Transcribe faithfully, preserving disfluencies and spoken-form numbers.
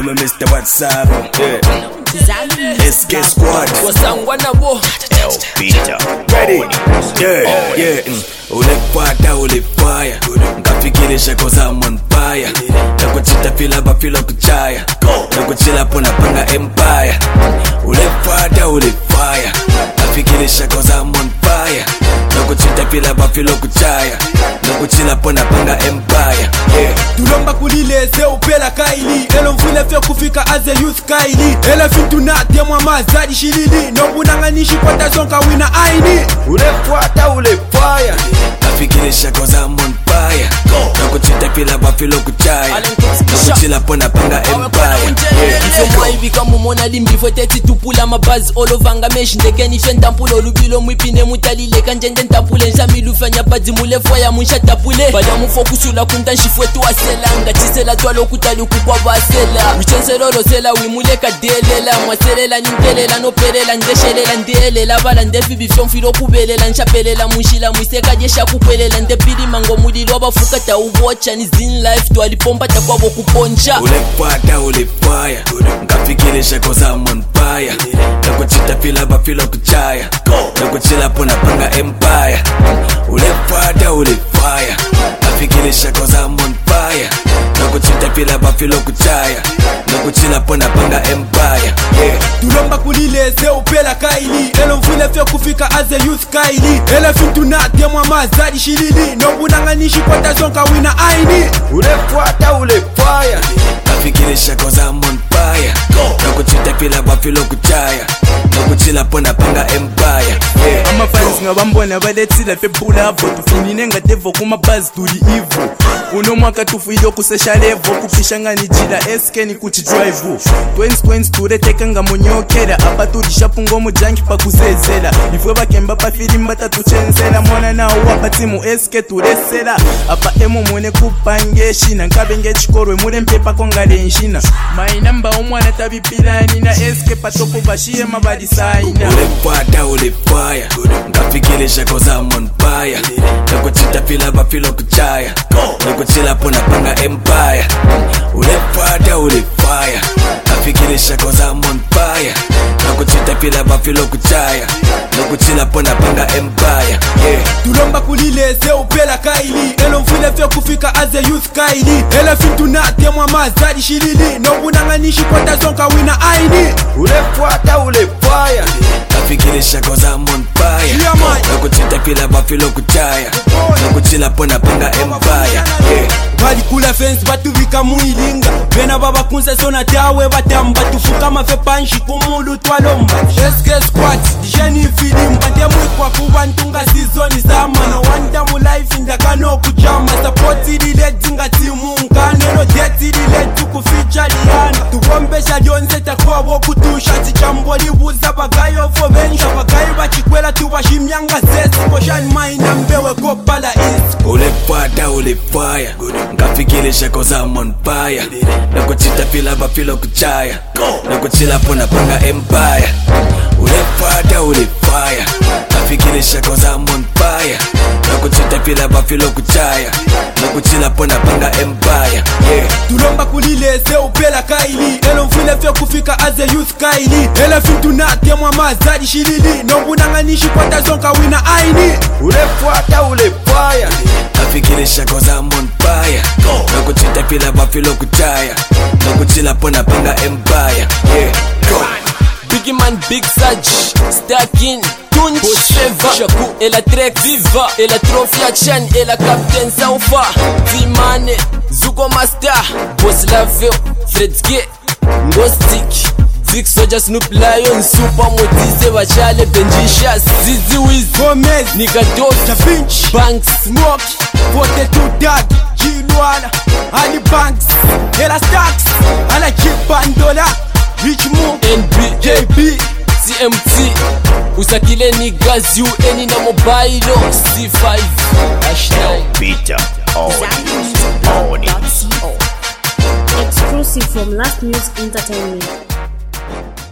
I'm a Mister WhatsApp, yeah. S K Squad, L Peter, ready, yeah, yeah. Ulepata ulefire, ngafikirisha cause I'm on fire. Nakuchita fila ba filo kuchaya, nakuchila pona panga empire. Ulepata ulefire, ngafikirisha cause I'm on fire. Nakuchita fila ba filo kuchaya, nakuchila pona panga empire, yeah. Tulomba kulile se upela kaili, elo mfule fyo kufika as a youth kaili. Ele fintu na temwa mazadi shilili, nobunanganishi kwa tazonka wina aini. Ulepata ulefire, nafikirisha cause I'm on fire. Nakuchita fila ba filo kuchaya, nakuchila pona panga empire, yeah. Ifo hivi kama mona limbi fo teti tupula mabaz olovanga mesh ndekeni fentampulo lubilo mwipine mutalile kanjende ntampule njamilu fanya badzi mule foya munsha tapule bala mufokusula kuntanshi fwetu asela ngatisela twalo kutali kukwa basela wichenselolo sela wimule kadelela mwaselela nintelela nopelela ndeshelela ndelela bala ndefi bifyo mfilo kubelela nshapelela munshila mwiseka jesha kukwelela ndepili mango mulilo bafuka ta ubocha ni zin life twalipomba takwabo kuponcha. Ulepata ulefire, ngafikirisha cause I'm on fire. Nakuchita fila ba filo kuchaya, nakuchila pona panga empire. Ulepata ulefire, ngafikirisha cause I'm on fire. Nakuchita fila ba filo kuchaya, nakuchila pona panga empire, yeah. Tulomba kulile se upela kaili, elo mfule fyo kufika as a youth kaili. Ele fintu na temwa mazadi shilili, nobunanganishi kwa tazonka wina aini. Ulepata ulefire, nafikirisha cause I'm on fire. Nakuchita fila ba filo kuchaya, nakuchila pona panga empire, yeah. Ama fans ngabambona baletsila febula avo tufunine ngatevo kuma buzz tuli ivo. Uno mwaka tufuilo kusesha level kupishanga ni jila S K ni kuchi drive. Twins twins tureteka ngamunyokera apa tulishapungo mujanki pa kuzezela. Ifwe bakemba pa filimba tatuchenzela mwana na wapa timu S K turesela. Apa emo mwene kupangeshi na nkabenge chikorwe mure mpepa kongale nshina. My number umwana tabipilani na S K patoko bashie mabadi saina. Ulepata ulefire, ngafikirisha cause I'm on fire. Nakuchita fila ba filo kuchaya, nakuchila pona panga empire. Ulepata ulefire, ngafikirisha cause I'm on fire. Nakuchita fila ba filo kuchaya, nakuchila pona panga empire, yeah. Tulomba kulile se upela kaili, elo mfule fyo kufika as a youth kaili. Ele fintu na temwa mazadi shilili, nobunanganishi kwa tazonka wina aini. Ulepata ulefire, nafikirisha cause I'm on fire. Nakuchita fila ba filo kuchaya, nakuchila pona panga empire, yeah. Bali kula fence batu vika muilinga, bena baba kunse sona tawe batamba tufuka mafe panshi kumulu twalomba. S K Squad dijeni film bande mwikwa kubantunga season zama no wanda mu life ndakano kujama support ile dinga timu ngane no deti ile tukufeature liana tubombesha lyonse takwabo kutusha tichambo libuza bagayo fo benja bagayi bachikwela tubashimyanga sesi koshan maina mbewe kopala is. Ulepata ulefire, ngafikirisha cause I'm on fire. Nakuchita fila ba filo kuchaya, nakuchila pona panga empire. Ulepata ulefire, ngafikirisha cause I'm on fire. Nakuchita fila ba filo kuchaya, nakuchila pona panga empire, yeah. Tulomba kulile se upela kaili, elo mfule fyo kufika as a youth kaili. Ele fintu na temwa mazadi shilili, nobunanganishi kwa tazonka wina aini. Ulepata ulefire, nafikirisha cause I'm on fire. Nakuchita fila ba filo kuchaya, nakuchila pona panga empire, yeah. Go. Biggie man Big Saj, Stackin, Tunch, Shaku, et la Trek, Viva, et la Trophy Action, et la Captain Saufa, Vimane, Zuko Master, Boss Laveo, Fredske, Ngostik, Zik Soja Snoop Lion, Super Motise, Vachale, Benji Shaz, Zizi Wiz, Gomez, Nika Dos, Finch, Banks, Smoke, forty-two Dag, G-Luana, Ali Banks, Ela Stacks, Ala Jibandola, Rich Mo, N B, J B, C M T, Usakile Niggas, U N na mobile, C five, Hashtag Peter, on it, on it. Exclusive from Last News Entertainment.